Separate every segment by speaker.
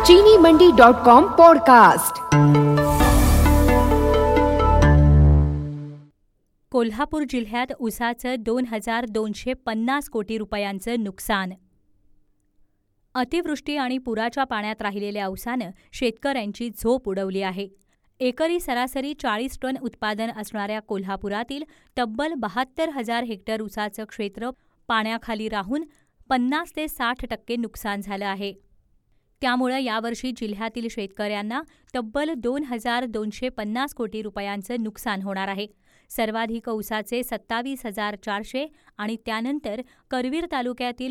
Speaker 1: चीनीमंडी.com podcast.
Speaker 2: Kolhapur जिल्ह्यात ऊसाचं 2,250 कोटी रुपयांचं नुकसान। अतिवृष्टी आणि पुराच्या पाण्यात राहिलेल्या ऊसानं शेतकऱ्यांची झोप उडवली आहे। एकरी सरासरी 40 टन उत्पादन असणाऱ्या कोल्हापुरातील तब्बल 72,000 हेक्टर ऊसाचं क्षेत्र पाण्याखाली राहून 50 ते 60% नुकसान झालं आहे। त्यामुळे यावर्षी जिल्ह्यातील शेतकऱ्यांना तब्बल 2,250 कोटी रुपयांचं नुकसान होणार आहे। सर्वाधिक ऊसाचे 27,400 आणि त्यानंतर करवीर तालुक्यातील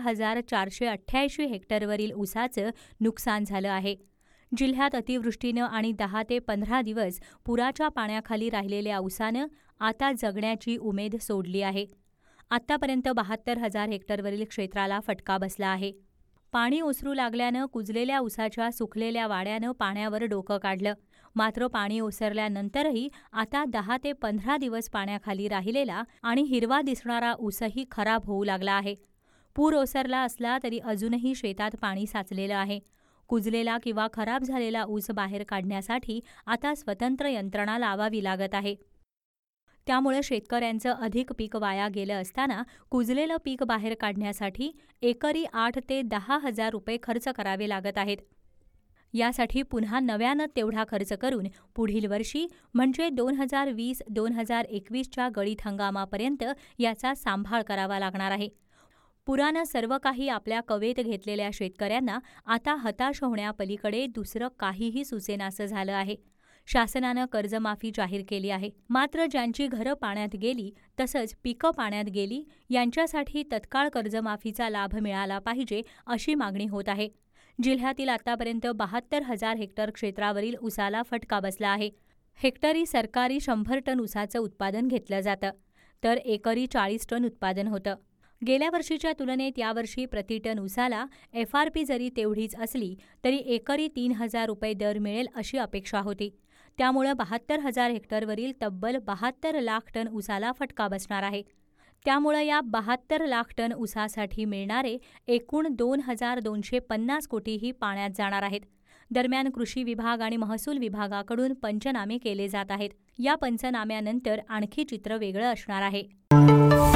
Speaker 2: 12,488 हेक्टरवरील ऊसाचं नुकसान झालं आहे। जिल्ह्यात अतिवृष्टीनं आणि 10 ते 15 दिवस पुराच्या पाण्याखाली राहिलेल्या ऊसानं आता जगण्याची उमेद सोडली आहे। आतापर्यंत 72,000 हेक्टरवरील क्षेत्राला फटका बसला आहे। पाणी ओसरू लागल्यानं कुजलेल्या ऊसाच्या सुकलेल्या वाड्यानं पाण्यावर डोकं काढलं। मात्र पाणी ओसरल्यानंतरही आता 10 ते 15 दिवस पाण्याखाली राहिलेला आणि हिरवा दिसणारा ऊसही खराब होऊ लागला आहे। पूर ओसरला असला तरी अजूनही शेतात पाणी साचलेलं आहे। कुजलेला किंवा खराब झालेला ऊस बाहेर काढण्यासाठी आता स्वतंत्र यंत्रणा लावावी लागत आहे। त्यामुळे शेतकऱ्यांचं अधिक पीक वाया गेलं असताना कुजलेलं पीक बाहेर काढण्यासाठी एकरी 8 ते 10,000 रुपये खर्च करावे लागत आहेत। यासाठी पुन्हा नव्यानं तेवढा खर्च करून पुढील वर्षी म्हणजे 2020-2021च्या गळीत हंगामापर्यंत याचा सांभाळ करावा लागणार आहे। पुरानं सर्व काही आपल्या कवेत घेतलेल्या शेतकऱ्यांना आता हताश होण्यापलीकडे दुसरं काहीही सुचेनासं झालं आहे। शासनानं कर्जमाफी जाहीर केली आहे, मात्र ज्यांची घरं पाण्यात गेली तसंच पिकं पाण्यात गेली यांच्यासाठी तत्काळ कर्जमाफीचा लाभ मिळाला पाहिजे अशी मागणी होत आहे। जिल्ह्यातील आतापर्यंत 72,000 हेक्टर क्षेत्रावरील ऊसाला फटका बसला आहे। हेक्टरी सरकारी 100 टन ऊसाचं उत्पादन घेतलं जातं, तर एकरी 40 टन उत्पादन होतं। गेल्या वर्षीच्या तुलनेत यावर्षी प्रतिटन ऊसाला FRP जरी तेवढीच असली तरी एकरी 3,000 रुपये दर मिळेल अशी अपेक्षा होती। त्यामुळे 72,000 हेक्टरवरील तब्बल 72 लाख टन ऊसाला फटका बसणार आहे। त्यामुळे या 72 लाख टन ऊसासाठी मिळणारे एकूण 2,250 कोटीही पाण्यात जाणार आहेत। दरम्यान कृषी विभाग आणि महसूल विभागाकडून पंचनामे केले जात आहेत। या पंचनाम्यानंतर आणखी चित्र वेगळं असणार आहे।